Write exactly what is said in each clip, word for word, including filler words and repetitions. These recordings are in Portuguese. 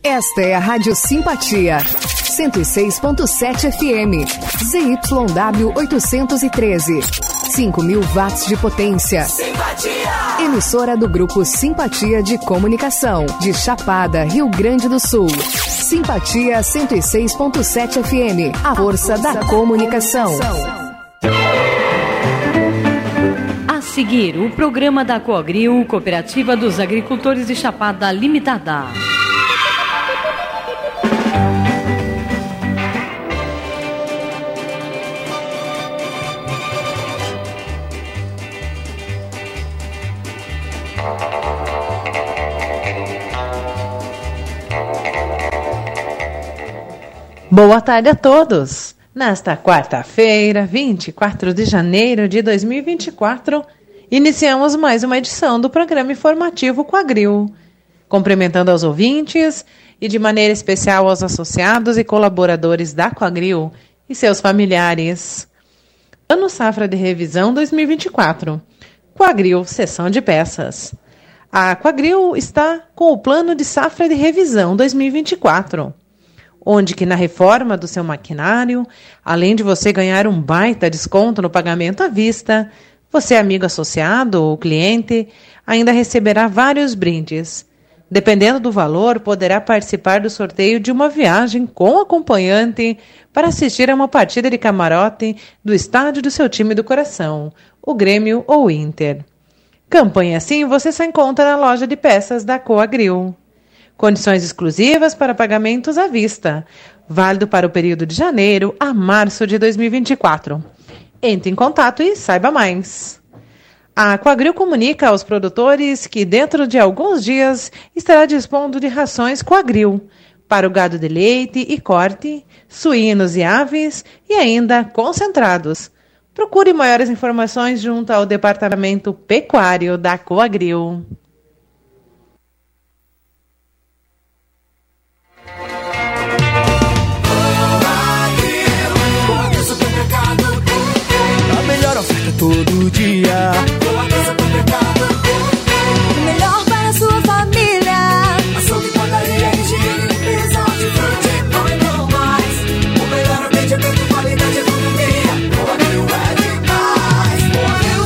Esta é a Rádio Simpatia, cento e seis ponto sete F M, Z Y W oitocentos e treze, cinco mil watts de potência. Simpatia! Emissora do Grupo Simpatia de Comunicação, de Chapada, Rio Grande do Sul. Simpatia cento e seis ponto sete F M, a força da comunicação. A seguir, o programa da Coagril, Cooperativa dos Agricultores de Chapada Limitada. Boa tarde a todos! Nesta quarta-feira, vinte e quatro de janeiro de dois mil e vinte e quatro, iniciamos mais uma edição do programa informativo Coagril, cumprimentando aos ouvintes e de maneira especial aos associados e colaboradores da Coagril e seus familiares. Ano Safra de Revisão dois mil e vinte e quatro. Coagril, Seção de Peças. A Coagril está com o Plano de Safra de Revisão dois mil e vinte e quatro, onde que na reforma do seu maquinário, além de você ganhar um baita desconto no pagamento à vista, você, amigo associado ou cliente, ainda receberá vários brindes. Dependendo do valor, poderá participar do sorteio de uma viagem com acompanhante para assistir a uma partida de camarote do estádio do seu time do coração, o Grêmio ou Inter. Campanha assim você só encontra na loja de peças da Coagril. Condições exclusivas para pagamentos à vista. Válido para o período de janeiro a março de dois mil e vinte e quatro. Entre em contato e saiba mais. A Coagril comunica aos produtores que dentro de alguns dias estará dispondo de rações Coagril para o gado de leite e corte, suínos e aves e ainda concentrados. Procure maiores informações junto ao Departamento Pecuário da Coagril. Todo dia. O melhor para a sua família. Açougue, padaria, higiene, limpeza, hortifruti, pão e não mais. O melhor atendimento, qualidade e economia. Coagril é demais. Coagril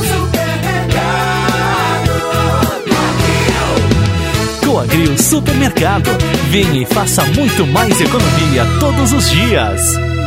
Supermercado. Coagril Supermercado. Venha e faça muito mais economia todos os dias.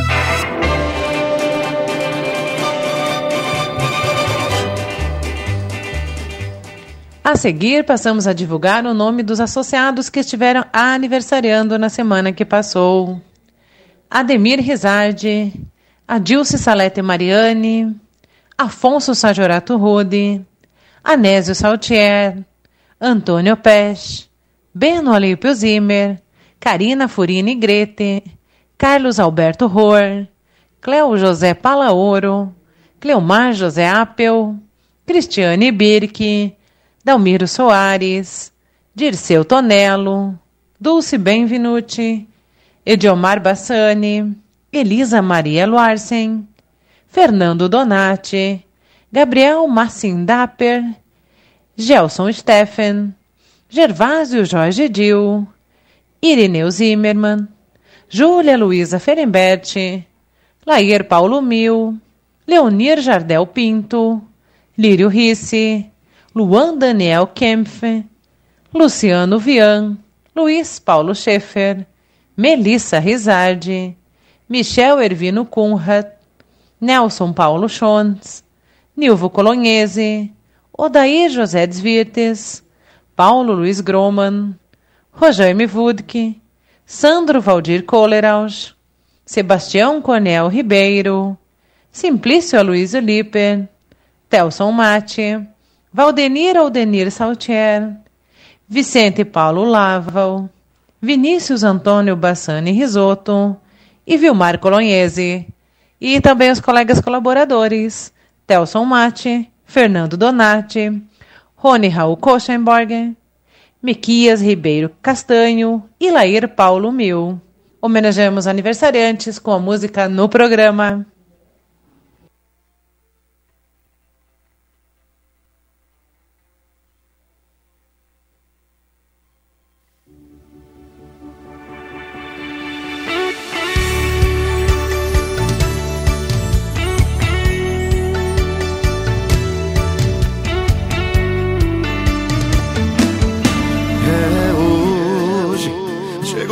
A seguir, passamos a divulgar o nome dos associados que estiveram aniversariando na semana que passou. Ademir Rizardi, Adilce Salete Mariani, Afonso Sajorato Rude, Anésio Saltier, Antônio Pesch, Beno Alípio Zimmer, Karina Furini Grete, Carlos Alberto Rohr, Cleo José Palaoro, Cleomar José Apel, Cristiane Birque, Dalmiro Soares, Dirceu Tonello, Dulce Benvenuti, Ediomar Bassani, Elisa Maria Luarsen, Fernando Donati, Gabriel Massim Dapper, Gelson Steffen, Gervásio Jorge Dil, Irineu Zimmermann, Júlia Luiza Ferenberti, Lair Paulo Mil, Leonir Jardel Pinto, Lírio Risse, Luan Daniel Kempf, Luciano Vian, Luiz Paulo Schaeffer, Melissa Rizardi, Michel Ervino Kunrat, Nelson Paulo Schontz, Nilvo Colognese, Odair José Desvirtes, Paulo Luiz Groman, Rojaime Wudke, Sandro Valdir Kohleraus, Sebastião Cornel Ribeiro, Simplício Aloysio Liper, Telson Mate, Valdenir Aldenir Saltier, Vicente Paulo Laval, Vinícius Antônio Bassani Risotto e Vilmar Colognese. E também os colegas colaboradores, Telson Mate, Fernando Donati, Rony Raul Koschenborger, Miquias Ribeiro Castanho e Lair Paulo Mil. Homenageamos aniversariantes com a música no programa.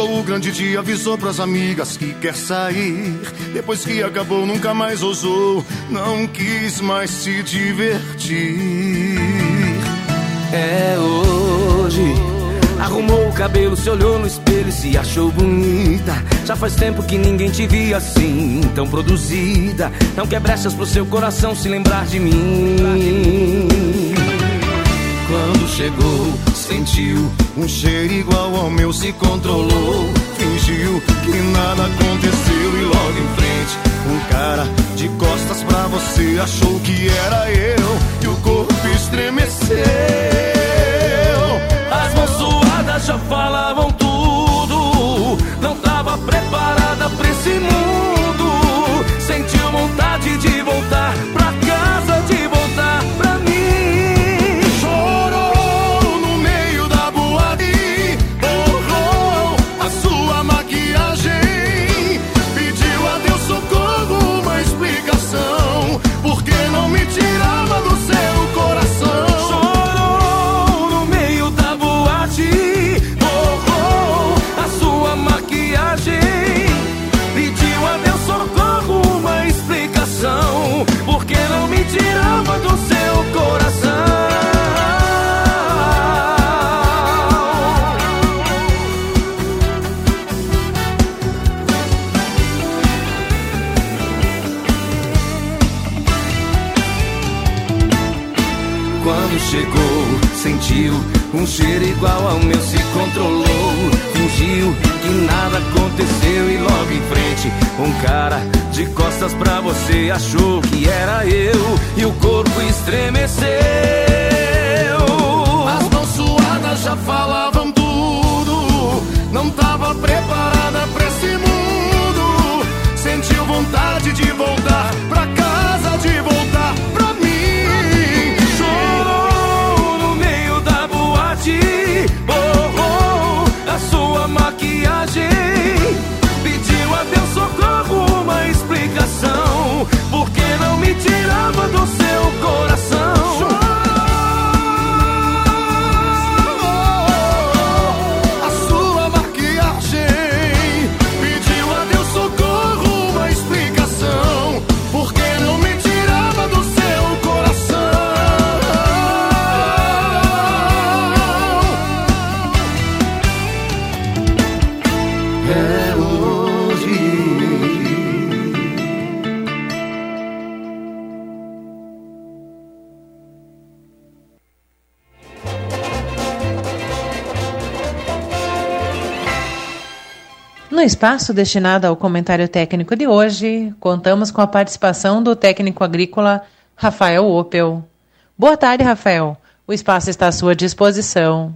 Chegou o grande dia, avisou pras amigas que quer sair. Depois que acabou, nunca mais ousou, não quis mais se divertir. É hoje. Arrumou o cabelo, se olhou no espelho e se achou bonita. Já faz tempo que ninguém te via assim, tão produzida. Não quer brechas pro seu coração se lembrar de mim. Quando chegou, sentiu um cheiro igual ao meu, se controlou, fingiu que nada aconteceu e logo em frente um cara de costas pra você achou que era eu e o corpo estremeceu. As mãos suadas já falavam tudo, não tava preparada pra esse mundo. Sentiu vontade de voltar pra casa, de voltar pra mim. Chorou no meio da boate, borrou a sua maquiagem, pediu a Deus socorro, uma explicação, porque não me tirava do seu coração. Chorou no meio da boate, borrou a sua maquiagem, pediu a Deus socorro, uma explicação, porque não me tirava do seu coração. Quando chegou, sentiu um cheiro igual ao meu, se controlou, fingiu que nada aconteceu e logo em frente um cara de costas pra você achou que era eu e o corpo estremeceu. As mãos suadas já falavam tudo, não tava preparada pra esse mundo. Sentiu vontade de voltar pra casa, de voltar pra mim. Chorou no meio da boate, borrou a sua maquiagem, pediu a Deus socorro, uma explicação, porque não me tirava do seu coração. A sua maquiagem, pediu a Deus socorro, uma explicação, porque não me tirava do seu coração. É hoje. No espaço destinado ao comentário técnico de hoje, contamos com a participação do técnico agrícola Rafael Opel. Boa tarde, Rafael. O espaço está à sua disposição.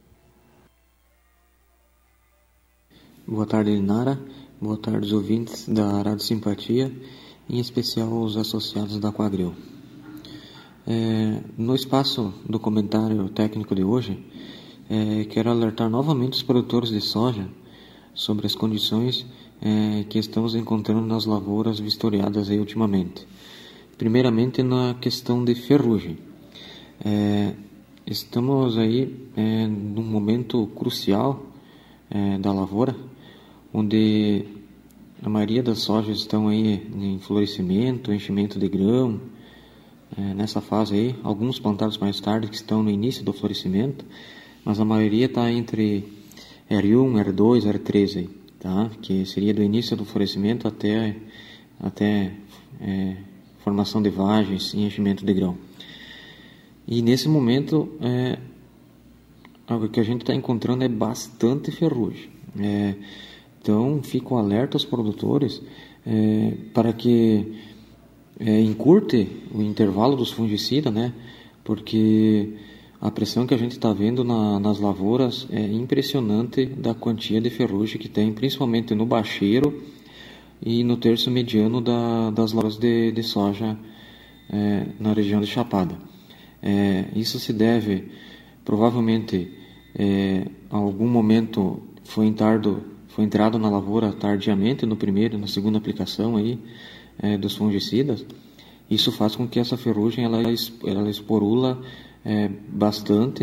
Boa tarde, Linara. Boa tarde, os ouvintes da Rádio Simpatia, em especial os associados da Coagril. É, no espaço do comentário técnico de hoje, é, quero alertar novamente os produtores de soja sobre as condições é, que estamos encontrando nas lavouras vistoriadas aí ultimamente. Primeiramente, na questão de ferrugem. É, estamos aí é, num momento crucial é, da lavoura, onde a maioria das sojas estão aí em florescimento, enchimento de grão, é, nessa fase aí. Alguns plantados mais tarde que estão no início do florescimento, mas a maioria está entre R um, R dois, R três aí, tá? Que seria do início do florescimento até, até é, formação de vagens e enchimento de grão. E nesse momento, é, o que a gente está encontrando é bastante ferrugem. É, então, fico alerta aos produtores é, para que é, encurte o intervalo dos fungicidas, né? Porque a pressão que a gente está vendo na, nas lavouras é impressionante da quantia de ferrugem que tem, principalmente no bacheiro e no terço mediano da, das lavouras de, de soja é, na região de Chapada. É, isso se deve, provavelmente, é, a algum momento foi, entrado, foi entrado na lavoura tardiamente, no primeiro e na segunda aplicação aí, é, dos fungicidas. Isso faz com que essa ferrugem ela, ela esporula é, bastante,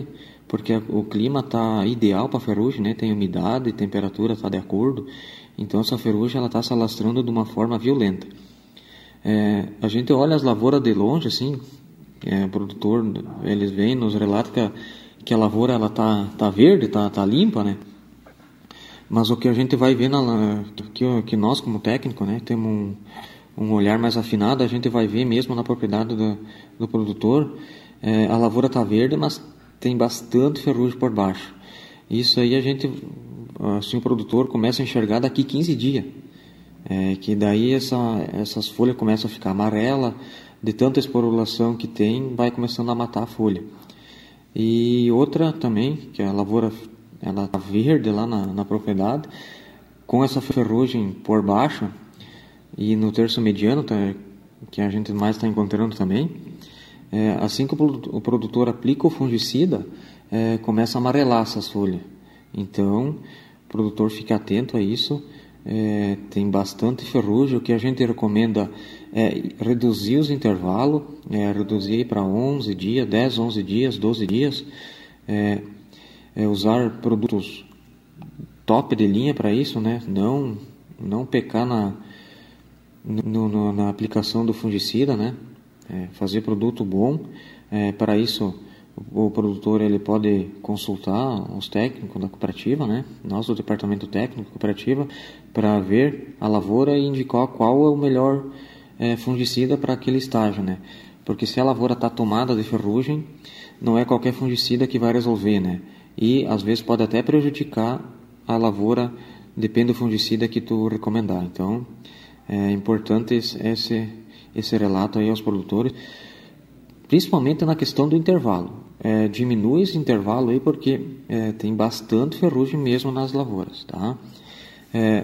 porque o clima está ideal para a ferrugem, né? Tem umidade, temperatura está de acordo, então essa ferrugem ela está se alastrando de uma forma violenta. É, a gente olha as lavouras de longe, assim, é, o produtor, eles vêm, nos relatam que a, que a lavoura ela tá, tá verde, tá, tá limpa, né? Mas o que a gente vai ver, na, que, que nós como técnico, né, temos um, um olhar mais afinado, a gente vai ver mesmo na propriedade do, do produtor, é, a lavoura tá verde, mas tem bastante ferrugem por baixo. Isso aí a gente, assim, o produtor começa a enxergar daqui quinze dias. É, que daí essa, essas folhas começam a ficar amarela, de tanta esporulação que tem, vai começando a matar a folha. E outra também, que a lavoura ela tá verde lá na, na propriedade, com essa ferrugem por baixo, e no terço mediano, tá, que a gente mais está encontrando também, é, assim que o produtor aplica o fungicida, é, começa a amarelar essas folhas. Então, o produtor fica atento a isso. É, tem bastante ferrugem. O que a gente recomenda é reduzir os intervalos, é, reduzir para onze dias, dez, onze dias, doze dias, é, é usar produtos top de linha para isso, né? Não, não pecar na, no, no, na aplicação do fungicida, né? É, fazer produto bom. É, para isso, o, o produtor ele pode consultar os técnicos da cooperativa, né? Nós do departamento técnico da cooperativa, para ver a lavoura e indicar qual é o melhor é, fungicida para aquele estágio, né? Porque se a lavoura está tomada de ferrugem, não é qualquer fungicida que vai resolver, né? E às vezes pode até prejudicar a lavoura, depende do fungicida que tu recomendar. Então é importante esse, esse relato aí aos produtores, principalmente na questão do intervalo. É, diminui esse intervalo aí porque é, tem bastante ferrugem mesmo nas lavouras, tá? É,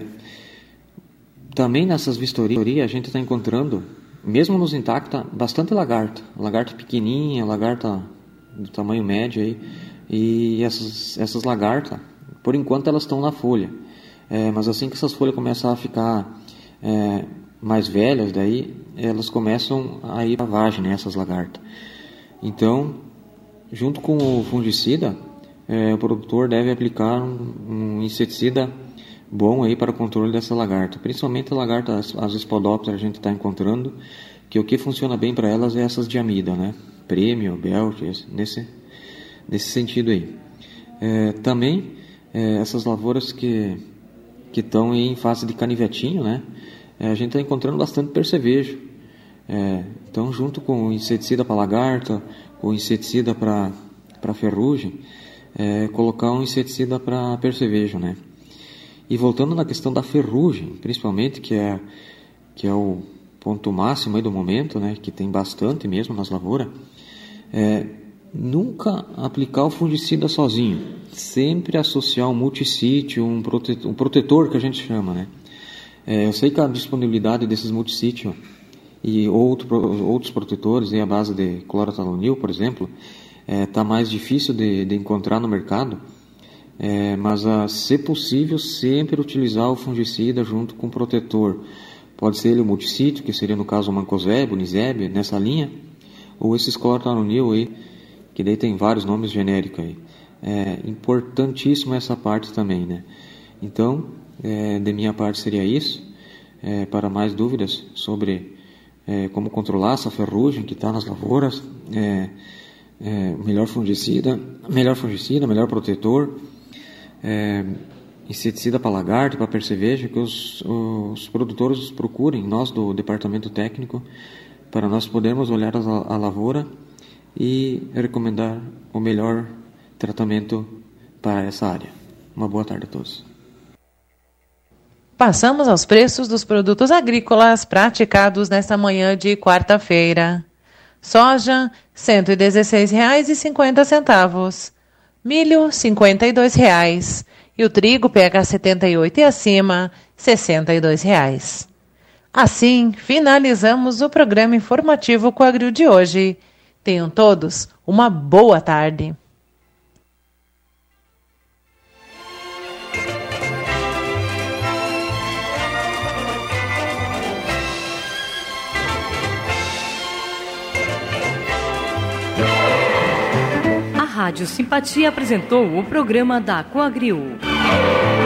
também nessas vistorias a gente está encontrando, mesmo nos intacta, bastante lagarta, lagarta pequenininha, lagarta do tamanho médio aí, e essas, essas lagartas, por enquanto elas estão na folha, é, mas assim que essas folhas começam a ficar é, mais velhas, daí elas começam a ir para a vagem, né, essas lagartas. Então, junto com o fungicida, é, o produtor deve aplicar um, um inseticida bom aí para o controle dessa lagarta, principalmente a lagarta, as, as Spodoptera a gente está encontrando, que o que funciona bem para elas é essas diamida, né? Prêmio, Belt, nesse, nesse sentido aí. É, também, é, essas lavouras que que estão em fase de canivetinho, né? É, a gente está encontrando bastante percevejo. É, então, junto com o inseticida para lagarta, o inseticida para para ferrugem, é, colocar um inseticida para percevejo, né? E voltando na questão da ferrugem, principalmente, que é, que é o ponto máximo aí do momento, né, que tem bastante mesmo nas lavouras, é, nunca aplicar o fungicida sozinho, sempre associar um multissítio, um, prote, um protetor que a gente chama, né? É, eu sei que a disponibilidade desses multissítios e outro, outros protetores, aí a base de clorotalonil, por exemplo, está é, mais difícil de, de encontrar no mercado. É, mas, a, se possível, sempre utilizar o fungicida junto com o protetor. Pode ser ele o multissítio, que seria no caso o mancozeb, o niseb, nessa linha, ou esses clorotalonil aí, que daí tem vários nomes genéricos aí. É importantíssimo essa parte também, né? Então, é, de minha parte seria isso. É, para mais dúvidas sobre é, como controlar essa ferrugem que está nas lavouras, é, é, melhor fungicida, melhor fungicida, melhor protetor, É, inseticida para lagarto, para percevejo, que os, os produtores procurem, nós do departamento técnico, para nós podermos olhar a, a lavoura e recomendar o melhor tratamento para essa área. Uma boa tarde a todos. Passamos aos preços dos produtos agrícolas praticados nesta manhã de quarta-feira. Soja, cento e dezesseis reais e cinquenta centavos. Milho, cinquenta e dois reais. E o trigo P H setenta e oito e acima, sessenta e dois reais. Assim, finalizamos o programa informativo Coagril de hoje. Tenham todos uma boa tarde. Rádio Simpatia apresentou o programa da Coagriu.